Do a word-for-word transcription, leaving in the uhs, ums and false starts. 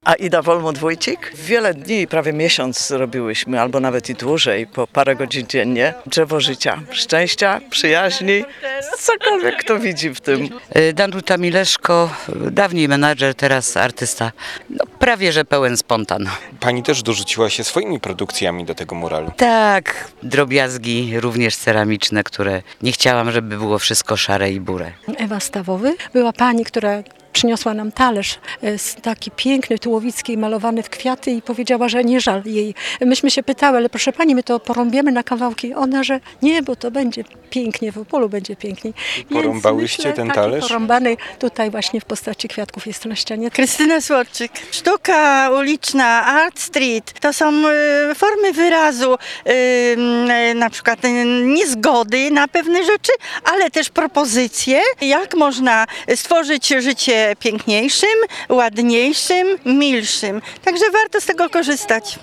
A Ida Wolmut-Wójcik? Wiele dni, prawie miesiąc robiłyśmy, albo nawet i dłużej, po parę godzin dziennie. Drzewo życia, szczęścia, przyjaźni, cokolwiek kto widzi w tym. Danuta Mileszko, dawniej menadżer, teraz artysta. No, prawie że pełen spontan. Pani też dorzuciła się swoimi produkcjami do tego muralu. Tak, drobiazgi, również ceramiczne, które nie chciałam, żeby było wszystko szare i bure. Ewa Stawowy była pani, która przyniosła nam talerz taki piękny, tułowicki, malowany w kwiaty i powiedziała, że nie żal jej. Myśmy się pytały, ale proszę pani, my to porąbiemy na kawałki. Ona, że nie, bo to będzie pięknie, w Opolu będzie piękniej. Porąbałyście Więc ten myślę, talerz? Taki porąbany tutaj właśnie w postaci kwiatków jest na ścianie. Krystyna Słodczyk. Sztuka uliczna, art street, to są y, formy wyrazu, y, y, na przykład y, niezgody na pewne rzeczy, ale też propozycje, jak można stworzyć życie piękniejszym, ładniejszym, milszym. Także warto z tego korzystać.